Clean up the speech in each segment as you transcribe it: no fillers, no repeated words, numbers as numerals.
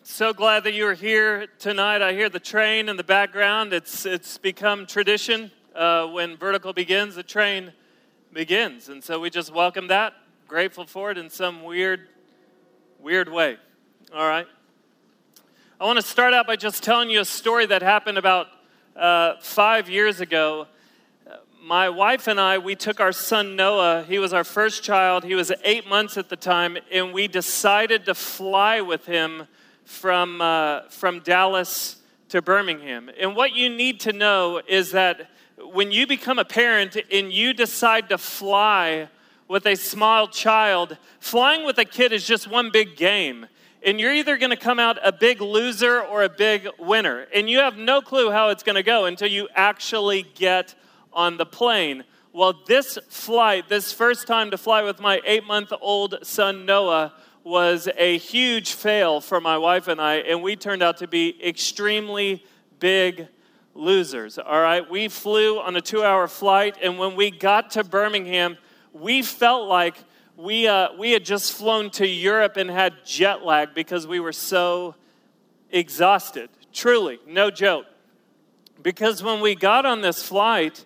So glad that you are here tonight. I hear the train in the background. It's become tradition. When Vertical begins, the train begins. And so we just welcome that, grateful for it in some weird way. All right. I want to start out by just telling you a story that happened about 5 years ago. My wife and I, we took our son Noah. He was our first child. He was 8 months at the time, and we decided to fly with him from Dallas to Birmingham. And what you need to know is that when you become a parent and you decide to fly with a small child, flying with a kid is just one big game. And you're either going to come out a big loser or a big winner. And you have no clue how it's going to go until you actually get on the plane. Well, this flight, this first time to fly with my 8-month-old son Noah, was a huge fail for my wife and I, and we turned out to be extremely big losers, all right? We flew on a 2-hour flight, and when we got to Birmingham, we felt like we had just flown to Europe and had jet lag because we were so exhausted. Truly, no joke. Because when we got on this flight,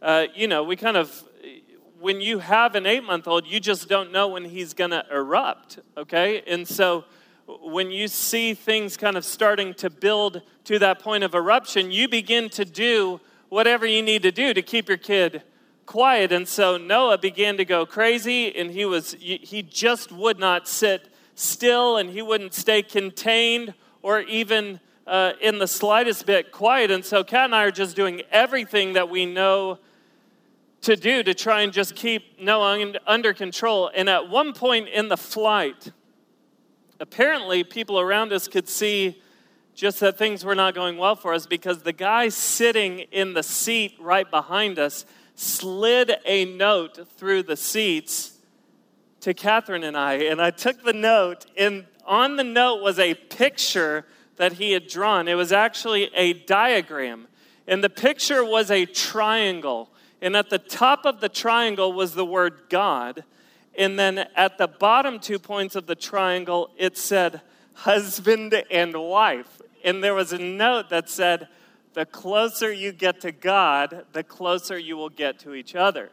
when you have an 8-month-old, you just don't know when he's going to erupt, okay? And so when you see things kind of starting to build to that point of eruption, you begin to do whatever you need to do to keep your kid quiet. And so Noah began to go crazy, and he just would not sit still, and he wouldn't stay contained or even in the slightest bit quiet. And so Kat and I are just doing everything that we know to do to try and just keep Noah under control. And at one point in the flight, apparently people around us could see just that things were not going well for us, because the guy sitting in the seat right behind us slid a note through the seats to Catherine and I. And I took the note, and on the note was a picture that he had drawn. It was actually a diagram, and the picture was a triangle. And at the top of the triangle was the word God. And then at the bottom 2 points of the triangle, it said husband and wife. And there was a note that said, the closer you get to God, the closer you will get to each other.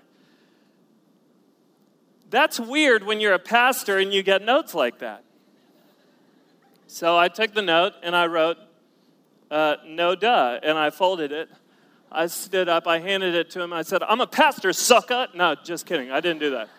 That's weird when you're a pastor and you get notes like that. So I took the note and I wrote, no duh, and I folded it. I stood up, I handed it to him, I said, I'm a pastor, sucker. No, just kidding, I didn't do that.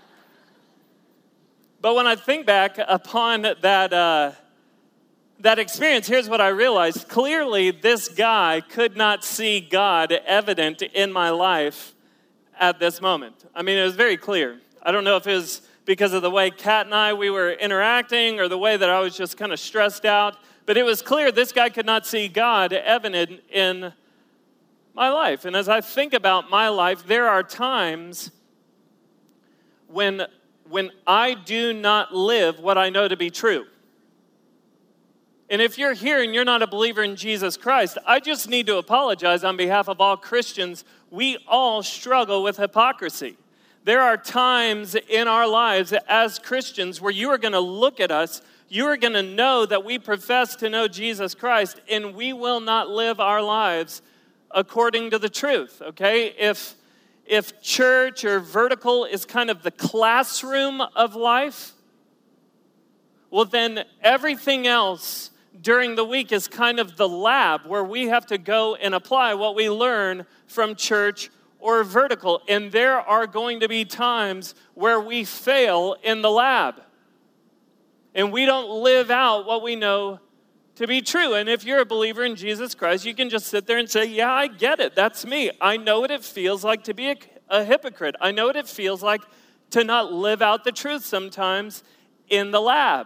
But when I think back upon that experience, here's what I realized. Clearly, this guy could not see God evident in my life at this moment. I mean, it was very clear. I don't know if it was because of the way Kat and I, we were interacting, or the way that I was just kind of stressed out, but it was clear this guy could not see God evident in my life. And as I think about my life, there are times when I do not live what I know to be true. And if you're here and you're not a believer in Jesus Christ, I just need to apologize on behalf of all Christians. We all struggle with hypocrisy. There are times in our lives as Christians where you are going to look at us, you are going to know that we profess to know Jesus Christ, and we will not live our lives according to the truth, okay? If church or Vertical is kind of the classroom of life, well, then everything else during the week is kind of the lab where we have to go and apply what we learn from church or Vertical. And there are going to be times where we fail in the lab, and we don't live out what we know to be true. And if you're a believer in Jesus Christ, you can just sit there and say, yeah, I get it. That's me. I know what it feels like to be a hypocrite. I know what it feels like to not live out the truth sometimes in the lab.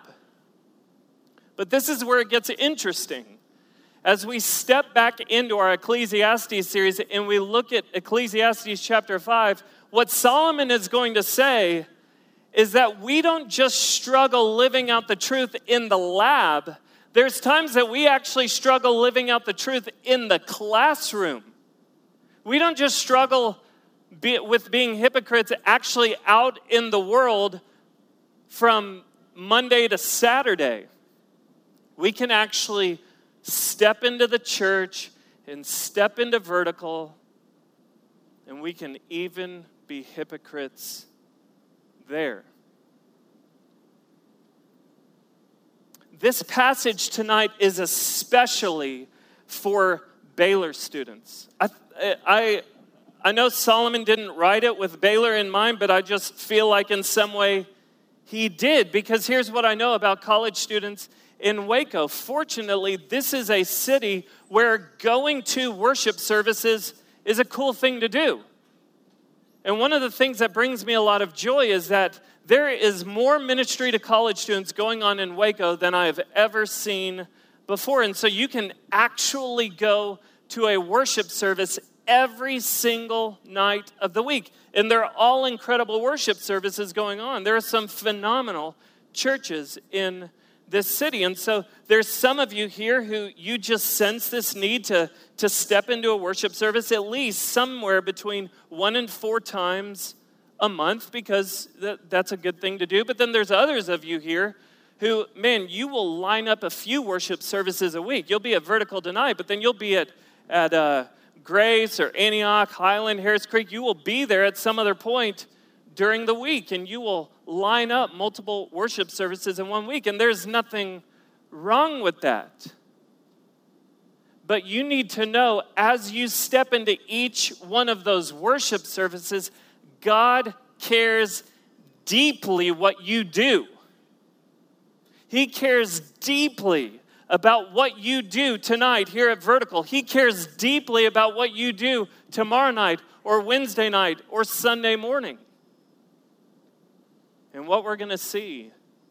But this is where it gets interesting. As we step back into our Ecclesiastes series and we look at Ecclesiastes chapter 5, what Solomon is going to say is that we don't just struggle living out the truth in the lab. There's times that we actually struggle living out the truth in the classroom. We don't just struggle with being hypocrites actually out in the world from Monday to Saturday. We can actually step into the church and step into vertical, and we can even be hypocrites there. This passage tonight is especially for Baylor students. I know Solomon didn't write it with Baylor in mind, but I just feel like in some way he did, because here's what I know about college students in Waco. Fortunately, this is a city where going to worship services is a cool thing to do. And one of the things that brings me a lot of joy is that there is more ministry to college students going on in Waco than I have ever seen before. And so you can actually go to a worship service every single night of the week. And they're all incredible worship services going on. There are some phenomenal churches in this city. And so there's some of you here who you just sense this need to step into a worship service at least somewhere between 1 and 4 times a month, because that's a good thing to do. But then there's others of you here who, man, you will line up a few worship services a week. You'll be at Vertical tonight, but then you'll be at Grace or Antioch, Highland, Harris Creek. You will be there at some other point during the week, and you will line up multiple worship services in one week, and there's nothing wrong with that. But you need to know, as you step into each one of those worship services, God cares deeply what you do. He cares deeply about what you do tonight here at Vertical. He cares deeply about what you do tomorrow night or Wednesday night or Sunday morning. And what we're going to see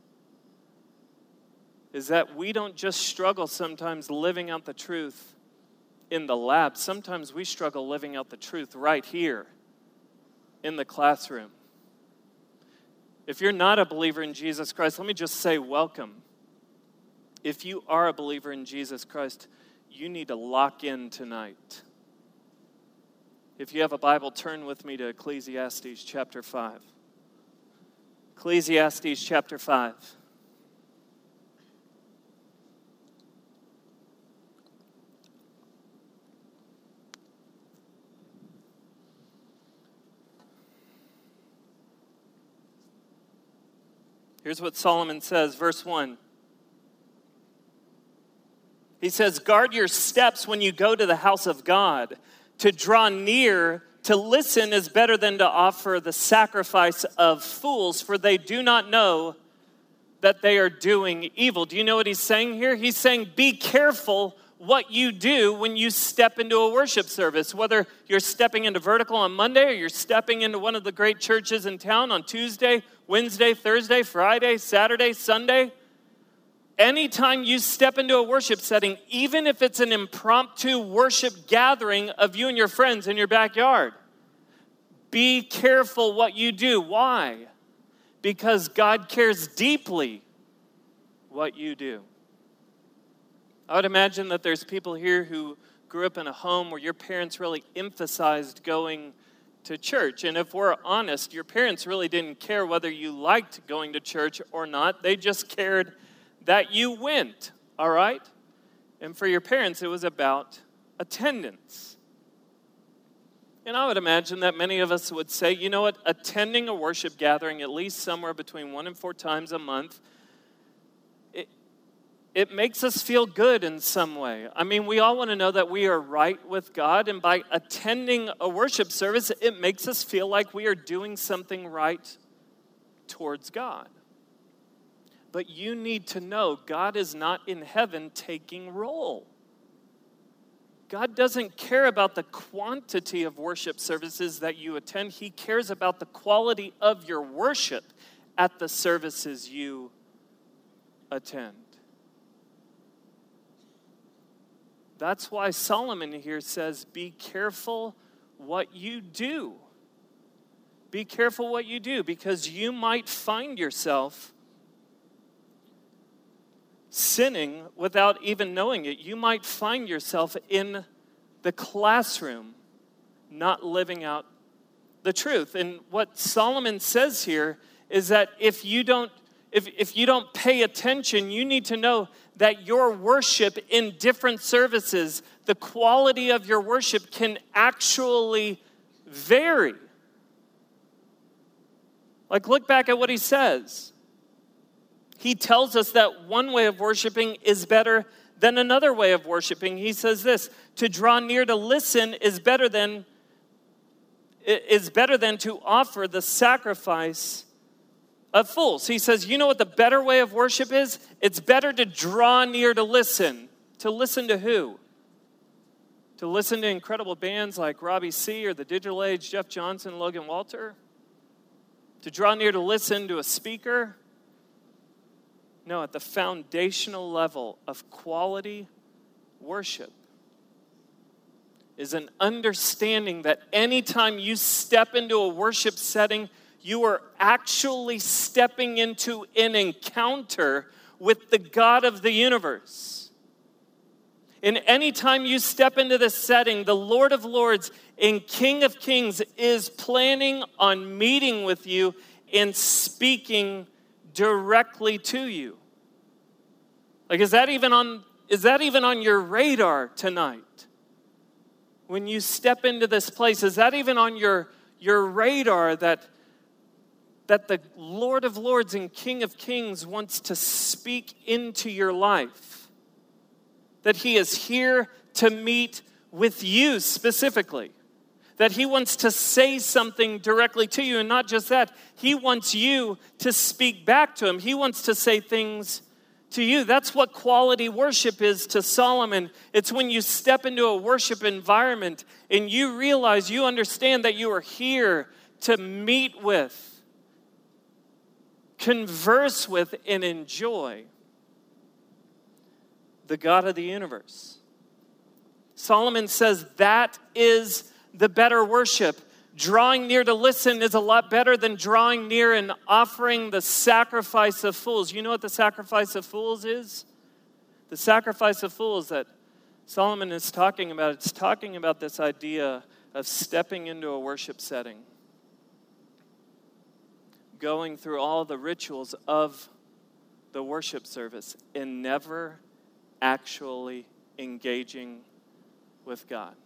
is that we don't just struggle sometimes living out the truth in the lab. Sometimes we struggle living out the truth right here in the classroom. If you're not a believer in Jesus Christ, let me just say welcome. If you are a believer in Jesus Christ, you need to lock in tonight. If you have a Bible, turn with me to Ecclesiastes chapter 5. Ecclesiastes chapter 5. Here's what Solomon says, verse 1. He says, guard your steps when you go to the house of God. To draw near, to listen is better than to offer the sacrifice of fools, for they do not know that they are doing evil. Do you know what he's saying here? He's saying, be careful what you do when you step into a worship service, whether you're stepping into Vertical on Monday or you're stepping into one of the great churches in town on Tuesday, Wednesday, Thursday, Friday, Saturday, Sunday. Anytime you step into a worship setting, even if it's an impromptu worship gathering of you and your friends in your backyard, be careful what you do. Why? Because God cares deeply what you do. I would imagine that there's people here who grew up in a home where your parents really emphasized going to church. And if we're honest, your parents really didn't care whether you liked going to church or not. They just cared that you went, all right? And for your parents, it was about attendance. And I would imagine that many of us would say, you know what, attending a worship gathering at least somewhere between 1 and 4 times a month, it makes us feel good in some way. I mean, we all want to know that we are right with God, and by attending a worship service, it makes us feel like we are doing something right towards God. But you need to know God is not in heaven taking roll. God doesn't care about the quantity of worship services that you attend. He cares about the quality of your worship at the services you attend. That's why Solomon here says, be careful what you do. Be careful what you do, because you might find yourself sinning without even knowing it. You might find yourself in the classroom not living out the truth. And what Solomon says here is that if if you don't pay attention, you need to know that your worship in different services, the quality of your worship can actually vary. Like, look back at what he says. He tells us that one way of worshiping is better than another way of worshiping. He says this: to draw near to listen is better than to offer the sacrifice of fools. He says, you know what the better way of worship is? It's better to draw near to listen. To listen to who? To listen to incredible bands like Robbie C. or the Digital Age, Jeff Johnson, Logan Walter? To draw near to listen to a speaker? No, at the foundational level of quality worship is an understanding that anytime you step into a worship setting, you are actually stepping into an encounter with the God of the universe. And anytime you step into this setting, the Lord of Lords and King of Kings is planning on meeting with you and speaking directly to you. Like, is that even on your radar tonight? When you step into this place, is that even on your radar that the Lord of Lords and King of Kings wants to speak into your life? That he is here to meet with you specifically. That he wants to say something directly to you. And not just that, he wants you to speak back to him. He wants to say things to you. That's what quality worship is to Solomon. It's when you step into a worship environment and you realize, you understand that you are here to meet with, converse with, and enjoy the God of the universe. Solomon says that is the better worship. Drawing near to listen is a lot better than drawing near and offering the sacrifice of fools. You know what the sacrifice of fools is? The sacrifice of fools that Solomon is talking about, it's talking about this idea of stepping into a worship setting, going through all the rituals of the worship service and never actually engaging with God.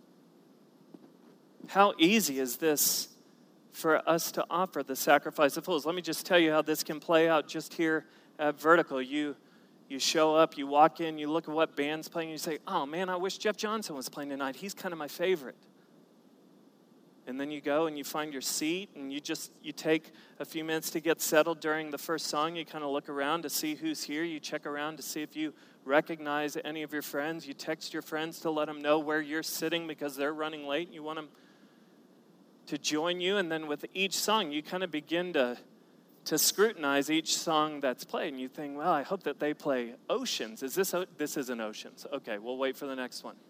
How easy is this for us to offer the sacrifice of fools? Let me just tell you how this can play out just here at Vertical. You show up, you walk in, you look at what band's playing, and you say, oh man, I wish Jeff Johnson was playing tonight. He's kind of my favorite. And then you go and you find your seat, and you take a few minutes to get settled during the first song. You kind of look around to see who's here. You check around to see if you recognize any of your friends. You text your friends to let them know where you're sitting because they're running late, and you want them to join you. And then with each song, you kind of begin to scrutinize each song that's played. And you think, well, I hope that they play Oceans. This isn't Oceans. Okay, we'll wait for the next one.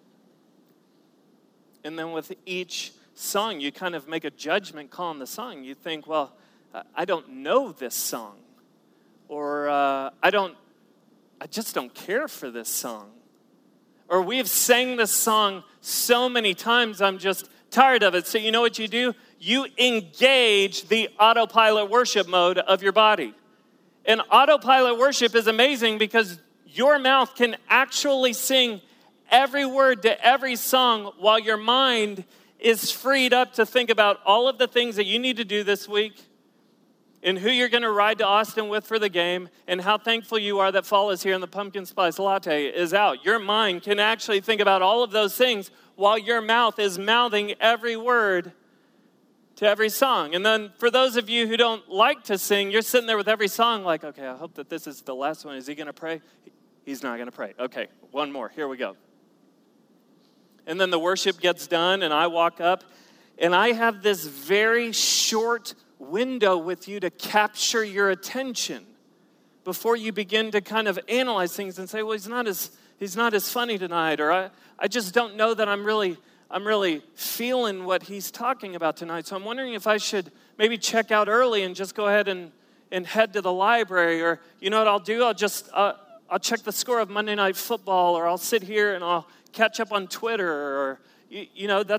And then with each song, you kind of make a judgment call on the song. You think, well, I don't know this song. Or I just don't care for this song. Or we have sang this song so many times, I'm just tired of it. So you know what you do? You engage the autopilot worship mode of your body. And autopilot worship is amazing because your mouth can actually sing every word to every song while your mind is freed up to think about all of the things that you need to do this week and who you're going to ride to Austin with for the game and how thankful you are that fall is here and the pumpkin spice latte is out. Your mind can actually think about all of those things while your mouth is mouthing every word to every song. And then for those of you who don't like to sing, you're sitting there with every song like, okay, I hope that this is the last one. Is he going to pray? He's not going to pray. Okay, one more. Here we go. And then the worship gets done, and I walk up, and I have this very short window with you to capture your attention before you begin to kind of analyze things and say, well, he's not as funny tonight, or I just don't know that I'm really feeling what he's talking about tonight. So I'm wondering if I should maybe check out early and just go ahead and head to the library, or you know what I'll do? I'll check the score of Monday Night Football, or I'll sit here and I'll catch up on Twitter, or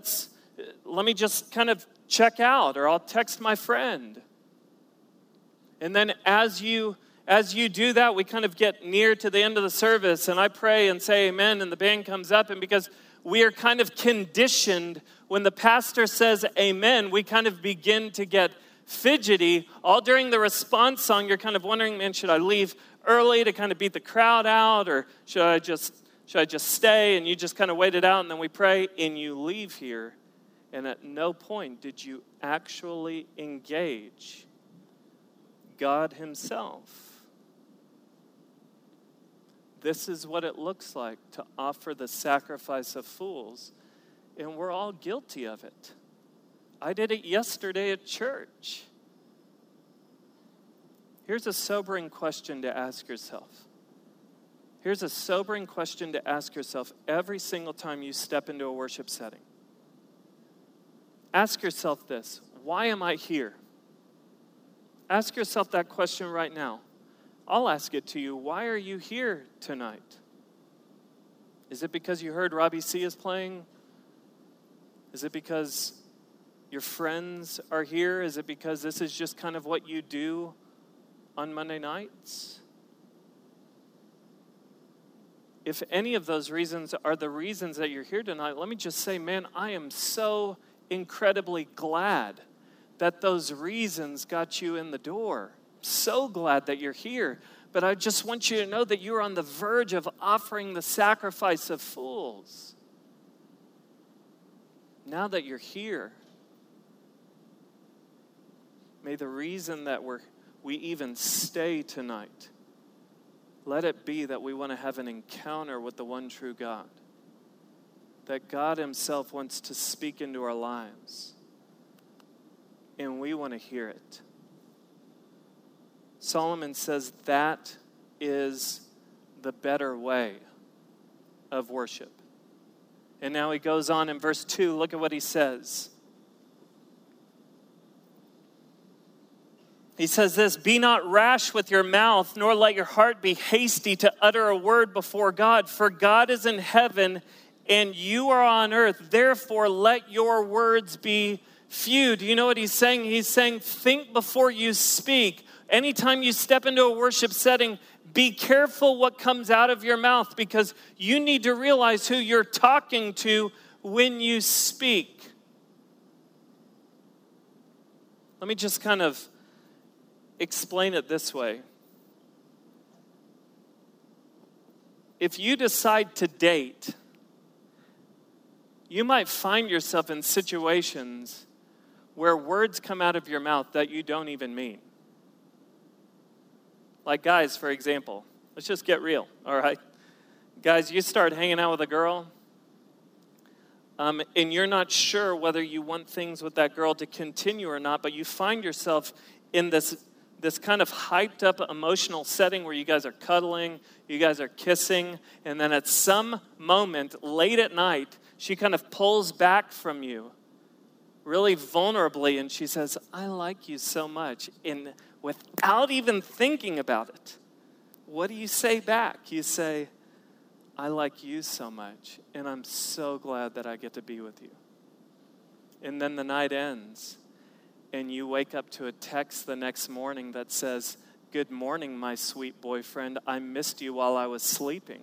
let me just kind of check out, or I'll text my friend. And then as you do that, we kind of get near to the end of the service, and I pray and say amen, and the band comes up, and because we are kind of conditioned, when the pastor says amen, we kind of begin to get fidgety. All during the response song, you're kind of wondering, man, should I leave early to kind of beat the crowd out, or should I just stay? And you just kind of wait it out, and then we pray, and you leave here, and at no point did you actually engage God himself. This is what it looks like to offer the sacrifice of fools, and we're all guilty of it. I did it yesterday at church. Here's a sobering question to ask yourself. Here's a sobering question to ask yourself every single time you step into a worship setting. Ask yourself this: why am I here? Ask yourself that question right now. I'll ask it to you. Why are you here tonight? Is it because you heard Robbie C is playing? Is it because your friends are here? Is it because this is just kind of what you do on Monday nights? If any of those reasons are the reasons that you're here tonight, let me just say, man, I am so incredibly glad that those reasons got you in the door. So glad that you're here. But I just want you to know that you're on the verge of offering the sacrifice of fools. Now that you're here, may the reason that we even stay tonight, let it be that we want to have an encounter with the one true God. That God himself wants to speak into our lives. And we want to hear it. Solomon says that is the better way of worship. And now he goes on in verse 2. Look at what he says. He says this: be not rash with your mouth, nor let your heart be hasty to utter a word before God. For God is in heaven, and you are on earth. Therefore, let your words be few. Do you know what he's saying? He's saying, think before you speak. Anytime you step into a worship setting, be careful what comes out of your mouth, because you need to realize who you're talking to when you speak. Let me just kind of explain it this way. If you decide to date, you might find yourself in situations where words come out of your mouth that you don't even mean. Like guys, for example. Let's just get real, all right? Guys, you start hanging out with a girl, and you're not sure whether you want things with that girl to continue or not, but you find yourself in this kind of hyped up emotional setting where you guys are cuddling, you guys are kissing, and then at some moment late at night, she kind of pulls back from you really vulnerably, and she says, I like you so much. And without even thinking about it, what do you say back? You say, I like you so much, and I'm so glad that I get to be with you. And then the night ends, and you wake up to a text the next morning that says, good morning, my sweet boyfriend. I missed you while I was sleeping.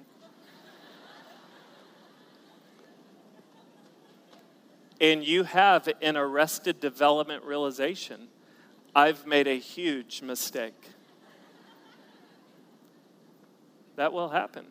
And you have an arrested development realization. I've made a huge mistake. That will happen.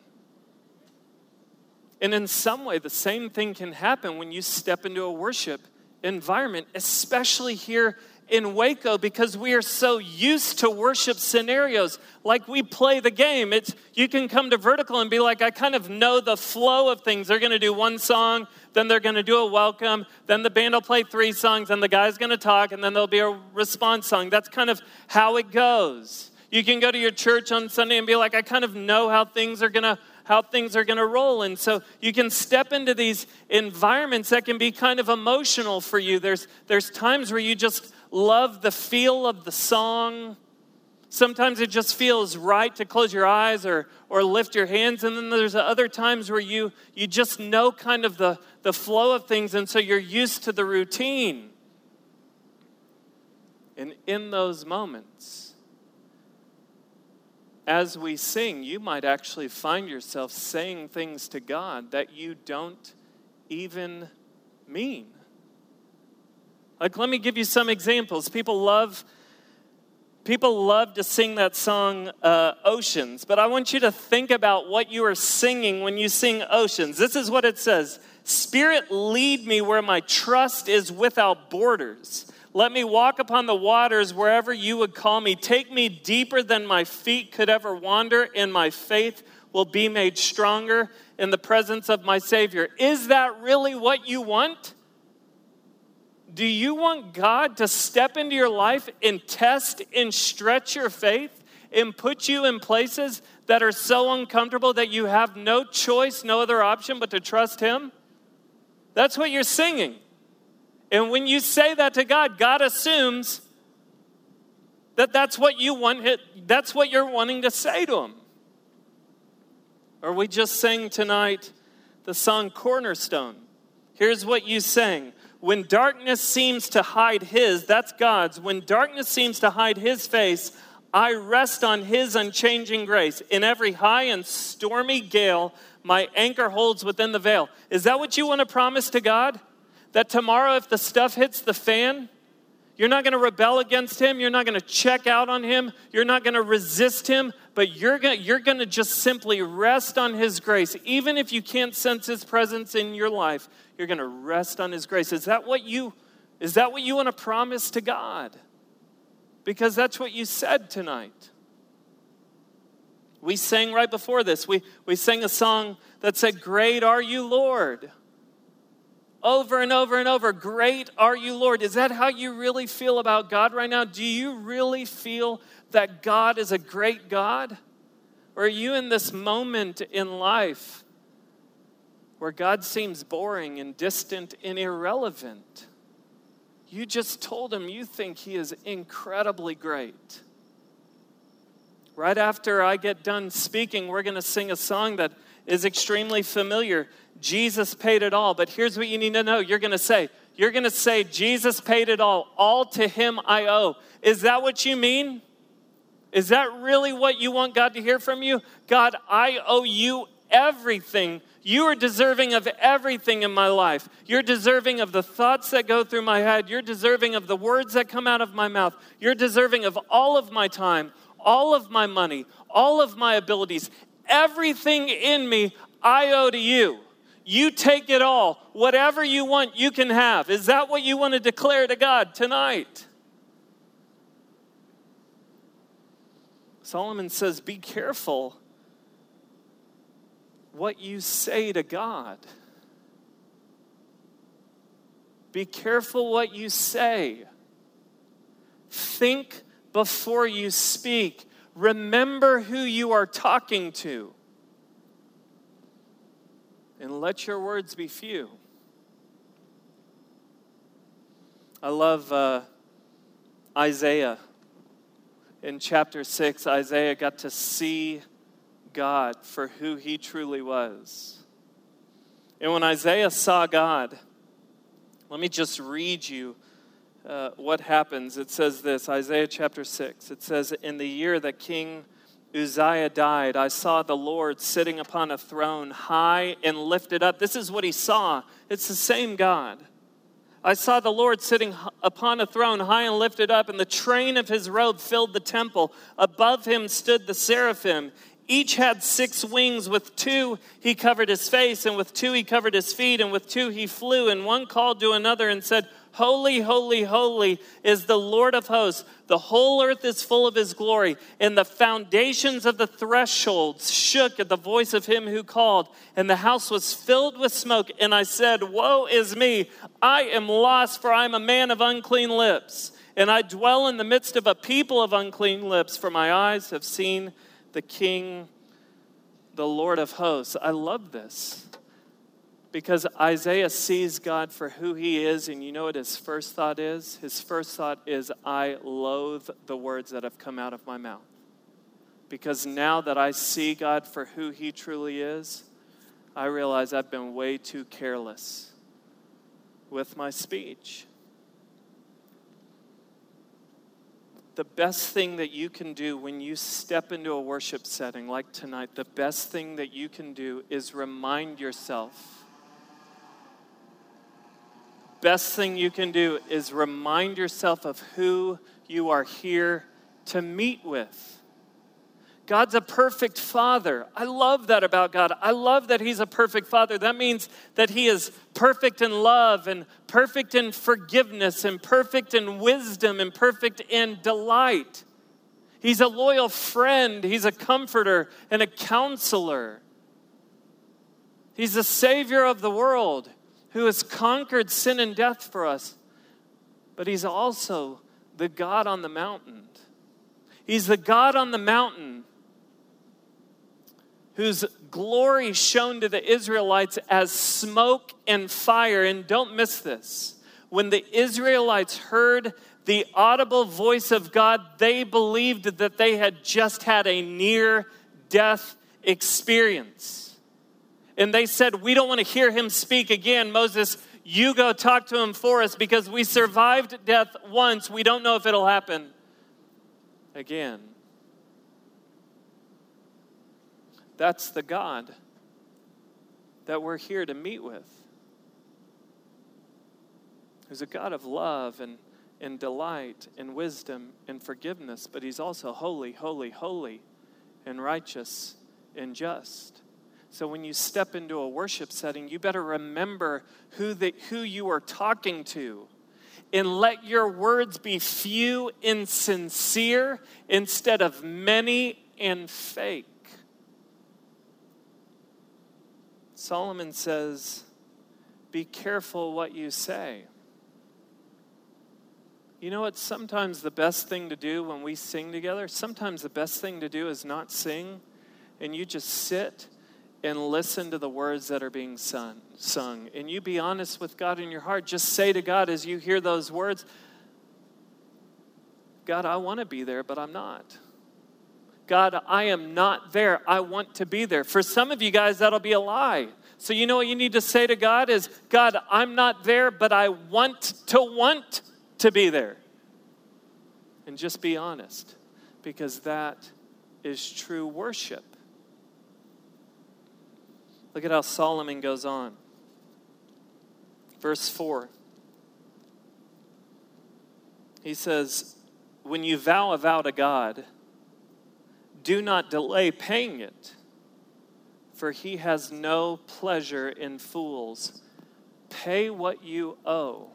And in some way, the same thing can happen when you step into a worship environment, especially here in Waco, because we are so used to worship scenarios. Like we play the game. You can come to Vertical and be like, I kind of know the flow of things. They're going to do one song, then they're going to do a welcome, then the band will play 3 songs, and the guy's going to talk, and then there'll be a response song. That's kind of how it goes. You can go to your church on Sunday and be like, I kind of know how things are going to roll. And so you can step into these environments that can be kind of emotional for you. There's times where you just love the feel of the song. Sometimes it just feels right to close your eyes or lift your hands. And then there's other times where you just know kind of the flow of things, and so you're used to the routine. And in those moments, as we sing, you might actually find yourself saying things to God that you don't even mean. Like, let me give you some examples. People love to sing that song, Oceans. But I want you to think about what you are singing when you sing Oceans. This is what it says. Spirit, lead me where my trust is without borders. Let me walk upon the waters wherever you would call me. Take me deeper than my feet could ever wander, and my faith will be made stronger in the presence of my Savior. Is that really what you want? Do you want God to step into your life and test and stretch your faith and put you in places that are so uncomfortable that you have no choice, no other option but to trust Him? That's what you're singing. And when you say that to God, God assumes that that's what you want. That's what you're wanting to say to Him. Or we just sang tonight the song Cornerstone. Here's what you sang. When darkness seems to hide His, that's God's. When darkness seems to hide His face, I rest on His unchanging grace. In every high and stormy gale, my anchor holds within the veil. Is that what you want to promise to God? That tomorrow, if the stuff hits the fan, you're not going to rebel against Him. You're not going to check out on Him. You're not going to resist Him. But you're going to just simply rest on His grace. Even if you can't sense His presence in your life, you're going to rest on His grace. Is that what you want to promise to God? Because that's what you said tonight. We sang right before this. We sang a song that said, "Great are you, Lord." Over and over and over, great are you, Lord. Is that how you really feel about God right now? Do you really feel that God is a great God? Or are you in this moment in life where God seems boring and distant and irrelevant? You just told Him you think He is incredibly great. Right after I get done speaking, we're going to sing a song that is extremely familiar. Jesus paid it all. But here's what you need to know. You're going to say, Jesus paid it all to Him I owe. Is that what you mean? Is that really what you want God to hear from you? God, I owe you everything. You are deserving of everything in my life. You're deserving of the thoughts that go through my head. You're deserving of the words that come out of my mouth. You're deserving of all of my time, all of my money, all of my abilities. Everything in me, I owe to you. You take it all. Whatever you want, you can have. Is that what you want to declare to God tonight? Solomon says, be careful what you say to God. Be careful what you say. Think before you speak. Remember who you are talking to. And let your words be few. I love Isaiah. In chapter 6, Isaiah got to see God for who He truly was. And when Isaiah saw God, let me just read you what happens. It says this, Isaiah chapter 6. It says, in the year that King Uzziah died, I saw the Lord sitting upon a throne high and lifted up. This is what he saw. It's the same God. I saw the Lord sitting upon a throne high and lifted up, and the train of His robe filled the temple. Above Him stood the seraphim. Each had 6 wings. With 2 He covered His face, and with 2 He covered His feet, and with 2 He flew. And one called to another and said, holy, holy, holy is the Lord of hosts. The whole earth is full of His glory. And the foundations of the thresholds shook at the voice of Him who called. And the house was filled with smoke. And I said, woe is me. I am lost, for I am a man of unclean lips. And I dwell in the midst of a people of unclean lips, for my eyes have seen the King, the Lord of hosts. I love this. Because Isaiah sees God for who He is, and you know what his first thought is? His first thought is, I loathe the words that have come out of my mouth. Because now that I see God for who He truly is, I realize I've been way too careless with my speech. the best thing that you can do when you step into a worship setting like tonight, the best thing that you can do is remind yourself. Best thing you can do is remind yourself of who you are here to meet with. God's a perfect Father. I love that about God. I love that He's a perfect Father. That means that He is perfect in love and perfect in forgiveness and perfect in wisdom and perfect in delight. He's a loyal friend. He's a comforter and a counselor. He's the Savior of the world who has conquered sin and death for us. But He's also the God on the mountain. He's the God on the mountain whose glory shone to the Israelites as smoke and fire. And don't miss this. When the Israelites heard the audible voice of God, they believed that they had just had a near-death experience. And they said, we don't want to hear Him speak again. Moses, you go talk to Him for us because we survived death once. We don't know if it'll happen again. That's the God that we're here to meet with. Who's a God of love and delight and wisdom and forgiveness, but He's also holy, holy, holy, and righteous and just. So when you step into a worship setting, you better remember who you are talking to. And let your words be few and sincere instead of many and fake. Solomon says, be careful what you say. You know what? Sometimes the best thing to do when we sing together, sometimes the best thing to do is not sing, and you just sit and listen to the words that are being sung. And you be honest with God in your heart. Just say to God as you hear those words, God, I want to be there, but I'm not. God, I am not there. I want to be there. For some of you guys, that'll be a lie. So you know what you need to say to God is, God, I'm not there, but I want to be there. And just be honest, because that is true worship. Look at how Solomon goes on. Verse 4. He says, when you vow a vow to God, do not delay paying it, for He has no pleasure in fools. Pay what you owe.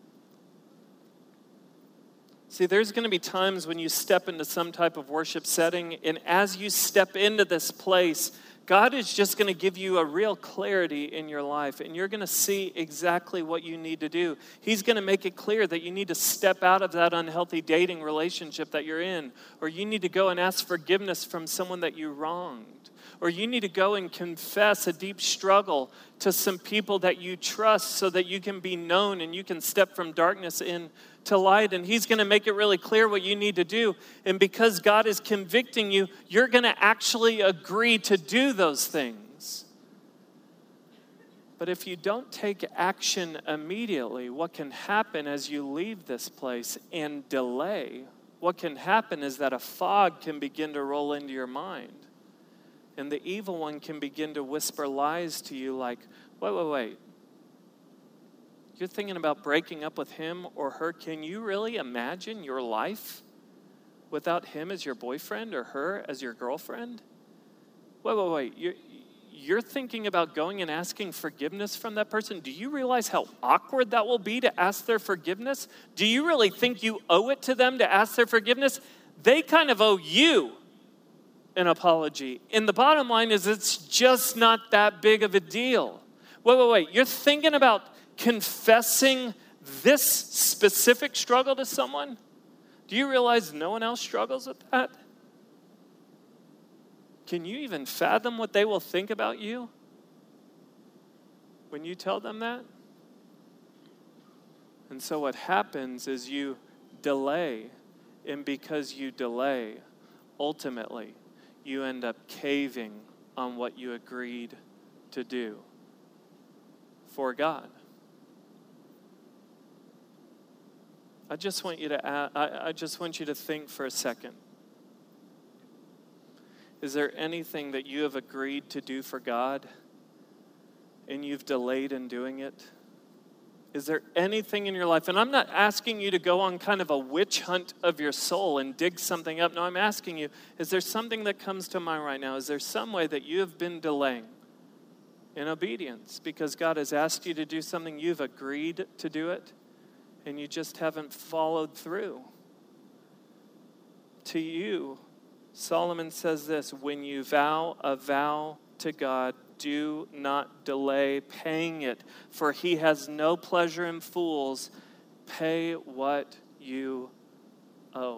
See, there's going to be times when you step into some type of worship setting, and as you step into this place, God is just going to give you a real clarity in your life, and you're going to see exactly what you need to do. He's going to make it clear that you need to step out of that unhealthy dating relationship that you're in, or you need to go and ask forgiveness from someone that you wronged, or you need to go and confess a deep struggle to some people that you trust so that you can be known and you can step from darkness into light. And He's going to make it really clear what you need to do. And because God is convicting you, you're going to actually agree to do those things. But if you don't take action immediately, what can happen as you leave this place and delay, what can happen is that a fog can begin to roll into your mind. And the evil one can begin to whisper lies to you like, wait. You're thinking about breaking up with him or her. Can you really imagine your life without him as your boyfriend or her as your girlfriend? Wait. You're thinking about going and asking forgiveness from that person. Do you realize how awkward that will be to ask their forgiveness? Do you really think you owe it to them to ask their forgiveness? They kind of owe you an apology. And the bottom line is it's just not that big of a deal. Wait. You're thinking about confessing this specific struggle to someone? Do you realize no one else struggles with that? Can you even fathom what they will think about you when you tell them that? And so what happens is you delay, and because you delay, ultimately, you end up caving on what you agreed to do for God. I just want you to think for a second. Is there anything that you have agreed to do for God and you've delayed in doing it? Is there anything in your life? And I'm not asking you to go on kind of a witch hunt of your soul and dig something up. No, I'm asking you, is there something that comes to mind right now? Is there some way that you have been delaying in obedience because God has asked you to do something, you've agreed to do it, and you just haven't followed through? To you, Solomon says this: when you vow a vow to God, do not delay paying it, for he has no pleasure in fools. Pay what you owe.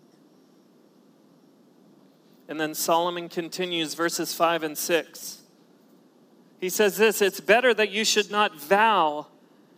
And then Solomon continues, verses 5 and 6. He says this: it's better that you should not vow.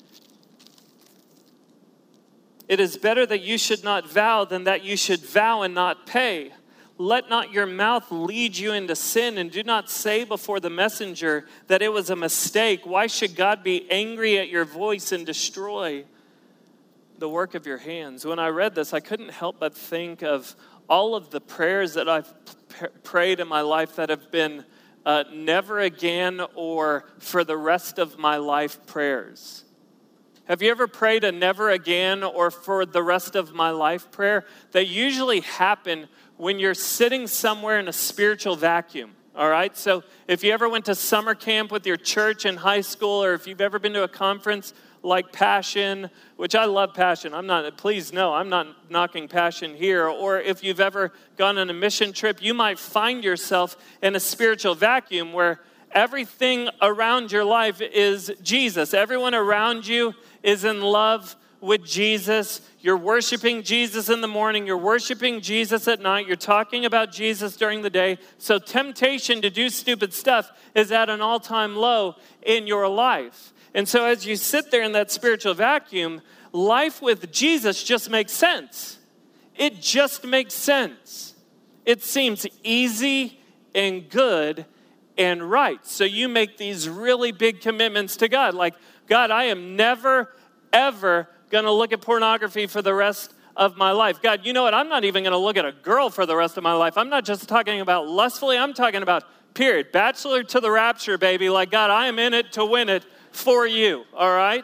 It is better that you should not vow than that you should vow and not pay. Let not your mouth lead you into sin, and do not say before the messenger that it was a mistake. Why should God be angry at your voice and destroy the work of your hands? When I read this, I couldn't help but think of all of the prayers that I've prayed in my life that have been never again or for the rest of my life prayers. Have you ever prayed a never again or for the rest of my life prayer? They usually happen when you're sitting somewhere in a spiritual vacuum, all right? So if you ever went to summer camp with your church in high school, or if you've ever been to a conference like Passion, which I love Passion. Please know, I'm not knocking Passion here. Or if you've ever gone on a mission trip, you might find yourself in a spiritual vacuum where everything around your life is Jesus. Everyone around you is in love with Jesus. You're worshiping Jesus in the morning. You're worshiping Jesus at night. You're talking about Jesus during the day. So temptation to do stupid stuff is at an all-time low in your life. And so as you sit there in that spiritual vacuum, life with Jesus just makes sense. It just makes sense. It seems easy and good and right. So you make these really big commitments to God. Like, God, I am never, ever going to look at pornography for the rest of my life. God, you know what? I'm not even going to look at a girl for the rest of my life. I'm not just talking about lustfully. I'm talking about period. Bachelor to the rapture, baby. Like, God, I am in it to win it for you. All right?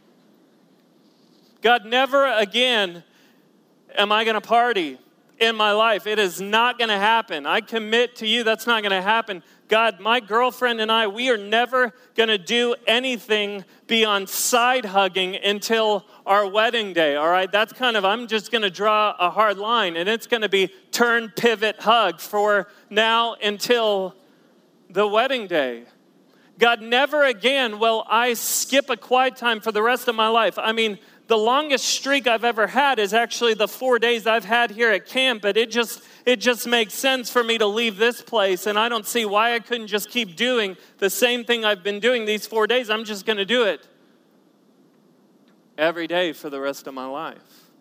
God, never again am I going to party in my life. It is not going to happen. I commit to you that's not going to happen. God, my girlfriend and I, we are never going to do anything beyond side hugging until our wedding day, all right? That's I'm just going to draw a hard line, and it's going to be turn, pivot, hug for now until the wedding day. God, never again will I skip a quiet time for the rest of my life. I mean, the longest streak I've ever had is actually the 4 days I've had here at camp, but it just makes sense for me to leave this place, and I don't see why I couldn't just keep doing the same thing I've been doing these 4 days. I'm just going to do it every day for the rest of my life.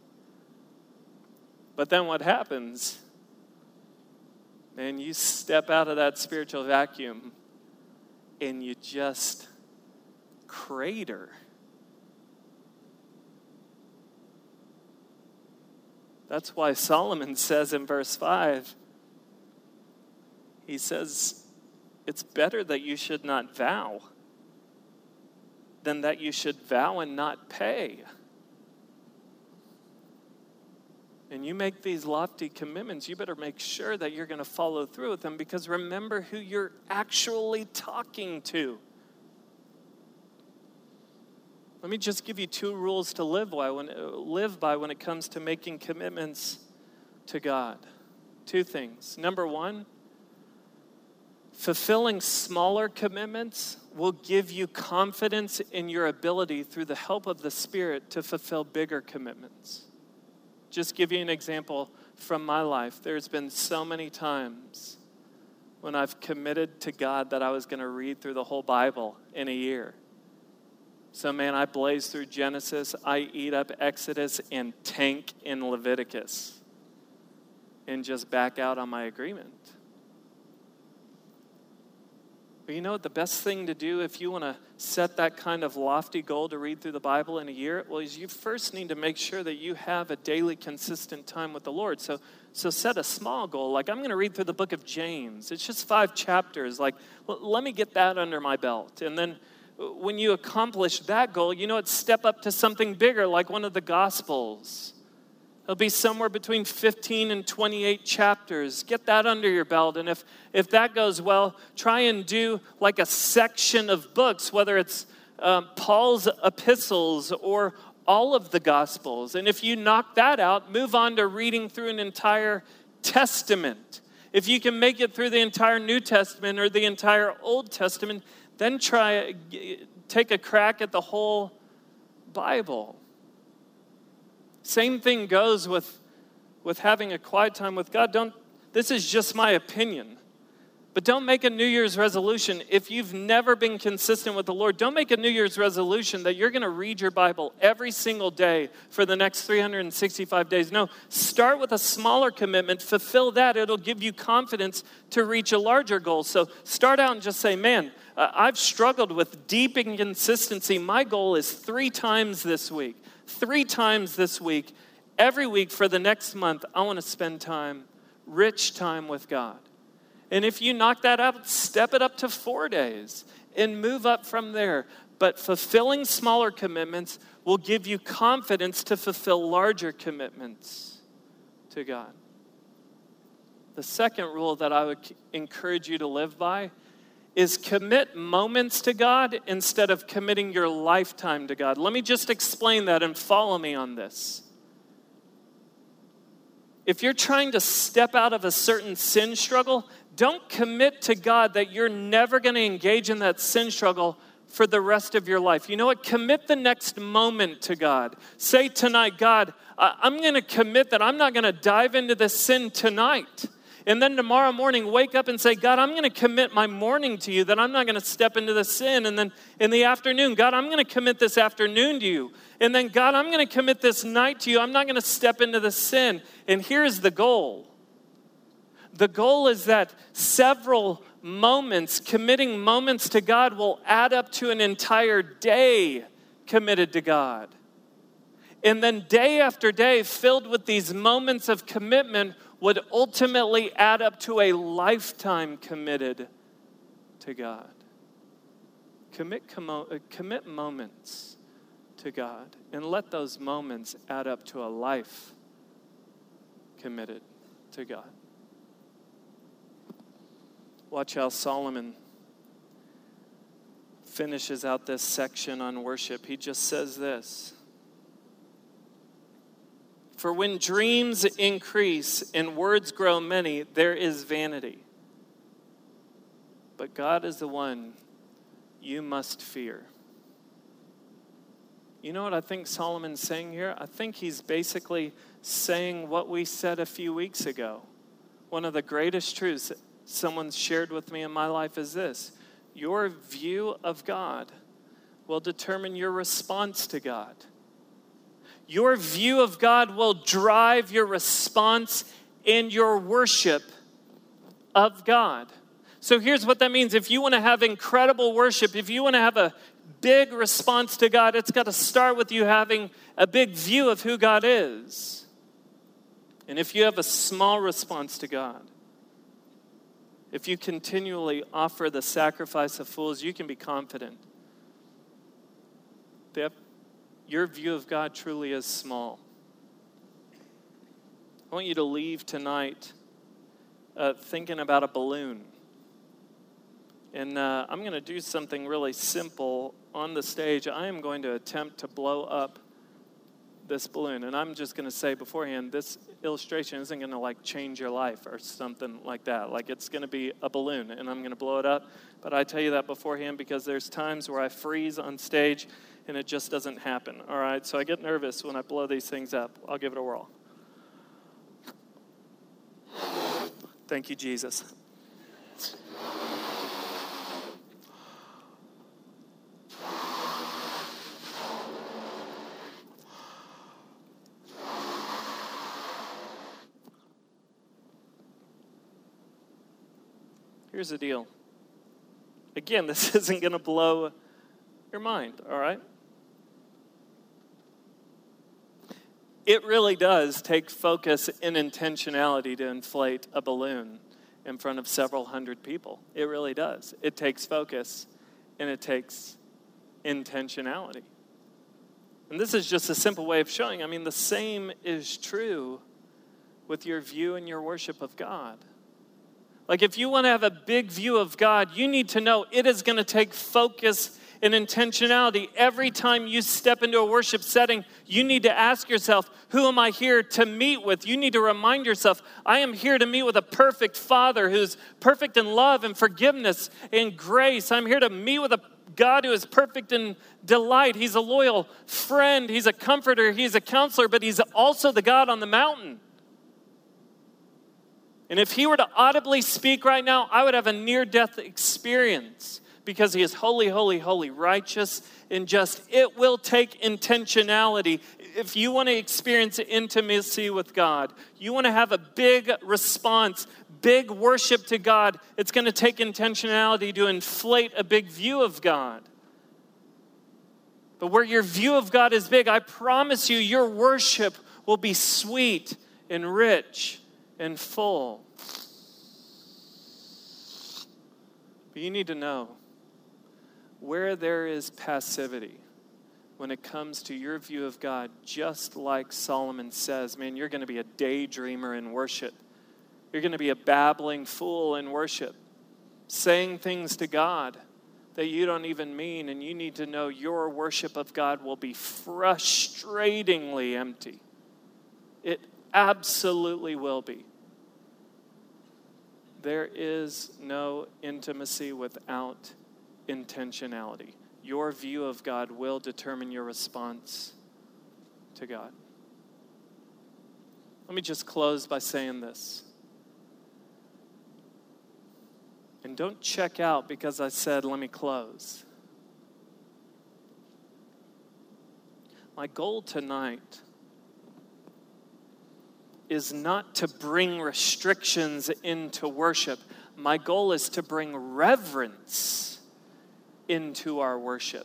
But then what happens? Man, you step out of that spiritual vacuum, and you just crater. That's why Solomon says in verse 5, he says, it's better that you should not vow than that you should vow and not pay. And you make these lofty commitments, you better make sure that you're going to follow through with them, because remember who you're actually talking to. Let me just give you 2 rules to live by when it comes to making commitments to God. 2 things. Number 1, fulfilling smaller commitments will give you confidence in your ability through the help of the Spirit to fulfill bigger commitments. Just give you an example from my life. There's been so many times when I've committed to God that I was going to read through the whole Bible in a year. So, man, I blaze through Genesis, I eat up Exodus, and tank in Leviticus, and just back out on my agreement. But you know what the best thing to do if you want to set that kind of lofty goal to read through the Bible in a year? Well, is you first need to make sure that you have a daily consistent time with the Lord. So set a small goal. Like, I'm going to read through the book of James. It's just 5 chapters. Like, let me get that under my belt. And then when you accomplish that goal, you know what? Step up to something bigger, like one of the Gospels. It'll be somewhere between 15 and 28 chapters. Get that under your belt. And if that goes well, try and do like a section of books, whether it's Paul's epistles or all of the Gospels. And if you knock that out, move on to reading through an entire Testament. If you can make it through the entire New Testament or the entire Old Testament, then take a crack at the whole Bible. Same thing goes with having a quiet time with God. This is just my opinion. But don't make a New Year's resolution. If you've never been consistent with the Lord, don't make a New Year's resolution that you're going to read your Bible every single day for the next 365 days. No, start with a smaller commitment. Fulfill that. It'll give you confidence to reach a larger goal. So start out and just say, man, I've struggled with deep inconsistency. My goal is 3 times this week. 3 times this week, every week for the next month, I want to spend time, rich time with God. And if you knock that out, step it up to 4 days and move up from there. But fulfilling smaller commitments will give you confidence to fulfill larger commitments to God. The second rule that I would encourage you to live by is commit moments to God instead of committing your lifetime to God. Let me just explain that and follow me on this. If you're trying to step out of a certain sin struggle, don't commit to God that you're never going to engage in that sin struggle for the rest of your life. You know what? Commit the next moment to God. Say tonight, God, I'm going to commit that I'm not going to dive into this sin tonight. And then tomorrow morning, wake up and say, God, I'm going to commit my morning to you, that I'm not going to step into the sin. And then in the afternoon, God, I'm going to commit this afternoon to you. And then, God, I'm going to commit this night to you. I'm not going to step into the sin. And here's the goal. The goal is that several moments, committing moments to God, will add up to an entire day committed to God. And then day after day, filled with these moments of commitment, would ultimately add up to a lifetime committed to God. Commit moments to God, and let those moments add up to a life committed to God. Watch how Solomon finishes out this section on worship. He just says this: for when dreams increase and words grow many, there is vanity. But God is the one you must fear. You know what I think Solomon's saying here? I think he's basically saying what we said a few weeks ago. One of the greatest truths someone's shared with me in my life is this: your view of God will determine your response to God. Your view of God will drive your response and your worship of God. So here's what that means. If you want to have incredible worship, if you want to have a big response to God, it's got to start with you having a big view of who God is. And if you have a small response to God, if you continually offer the sacrifice of fools, you can be confident that your view of God truly is small. I want you to leave tonight thinking about a balloon. And I'm going to do something really simple on the stage. I am going to attempt to blow up this balloon. And I'm just going to say beforehand, this illustration isn't going to change your life or something like that. It's going to be a balloon and I'm going to blow it up. But I tell you that beforehand because there's times where I freeze on stage and it just doesn't happen. All right, so I get nervous when I blow these things up. I'll give it a whirl. Thank you, Jesus. Here's the deal. Again, this isn't going to blow your mind, all right? It really does take focus and intentionality to inflate a balloon in front of several hundred people. It really does. It takes focus and it takes intentionality. And this is just a simple way of showing, the same is true with your view and your worship of God. Like if you want to have a big view of God, you need to know it is going to take focus and intentionality. Every time you step into a worship setting, you need to ask yourself, who am I here to meet with? You need to remind yourself, I am here to meet with a perfect Father who's perfect in love and forgiveness and grace. I'm here to meet with a God who is perfect in delight. He's a loyal friend. He's a comforter. He's a counselor, but he's also the God on the mountain. And if he were to audibly speak right now, I would have a near-death experience because he is holy, holy, holy, righteous, and just. It will take intentionality. If you want to experience intimacy with God, you want to have a big response, big worship to God, it's going to take intentionality to inflate a big view of God. But where your view of God is big, I promise you, your worship will be sweet and rich and full. But you need to know, where there is passivity, when it comes to your view of God, just like Solomon says, man, you're going to be a daydreamer in worship. You're going to be a babbling fool in worship, saying things to God that you don't even mean, and you need to know your worship of God will be frustratingly empty. It absolutely will be. There is no intimacy without intentionality. Your view of God will determine your response to God. Let me just close by saying this. And don't check out because I said, let me close. My goal tonight is not to bring restrictions into worship. My goal is to bring reverence into our worship.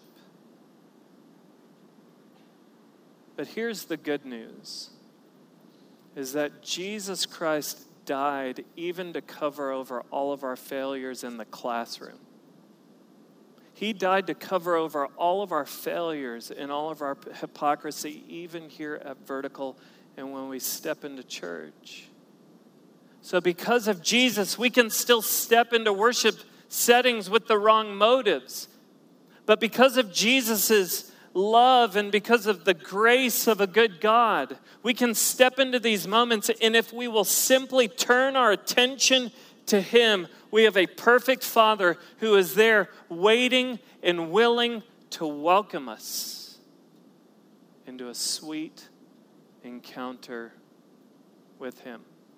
But here's the good news, is that Jesus Christ died even to cover over all of our failures in the classroom. He died to cover over all of our failures and all of our hypocrisy, even here at Vertical and when we step into church. So because of Jesus, we can still step into worship settings with the wrong motives. But because of Jesus' love and because of the grace of a good God, we can step into these moments, and if we will simply turn our attention to him, we have a perfect Father who is there waiting and willing to welcome us into a sweet encounter with him.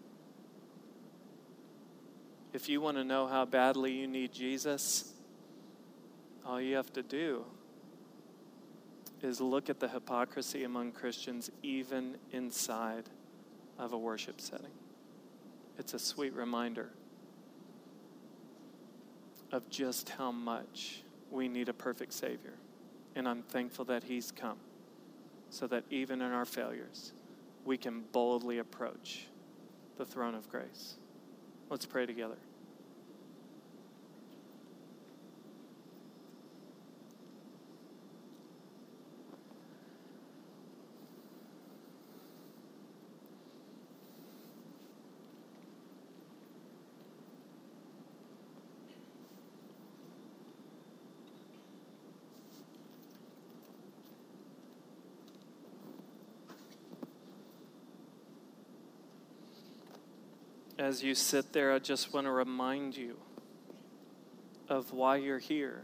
If you want to know how badly you need Jesus, all you have to do is look at the hypocrisy among Christians even inside of a worship setting. It's a sweet reminder of just how much we need a perfect Savior. And I'm thankful that he's come so that even in our failures, we can boldly approach the throne of grace. Let's pray together. As you sit there, I just want to remind you of why you're here.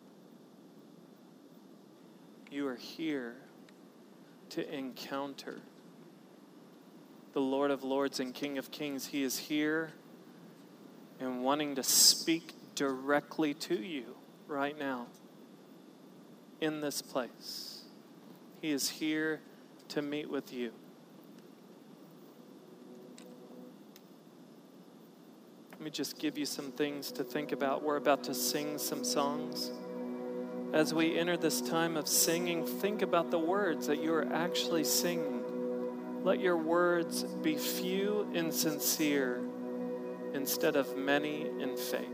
You are here to encounter the Lord of Lords and King of Kings. He is here and wanting to speak directly to you right now in this place. He is here to meet with you. Let me just give you some things to think about. We're about to sing some songs. As we enter this time of singing, think about the words that you are actually singing. Let your words be few and sincere instead of many and fake.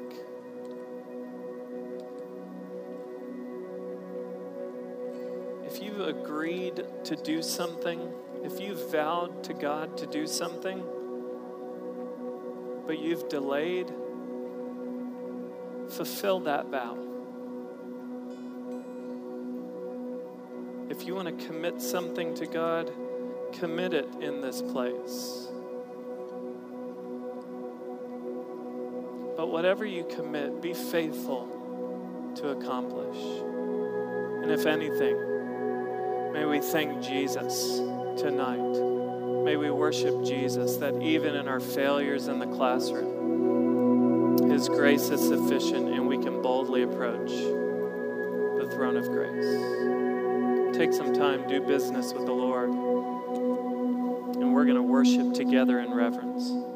If you've agreed to do something, if you've vowed to God to do something, but you've delayed, fulfill that vow. If you want to commit something to God, commit it in this place. But whatever you commit, be faithful to accomplish. And if anything, may we thank Jesus tonight. May we worship Jesus, that even in our failures in the classroom, His grace is sufficient and we can boldly approach the throne of grace. Take some time, do business with the Lord, and we're going to worship together in reverence.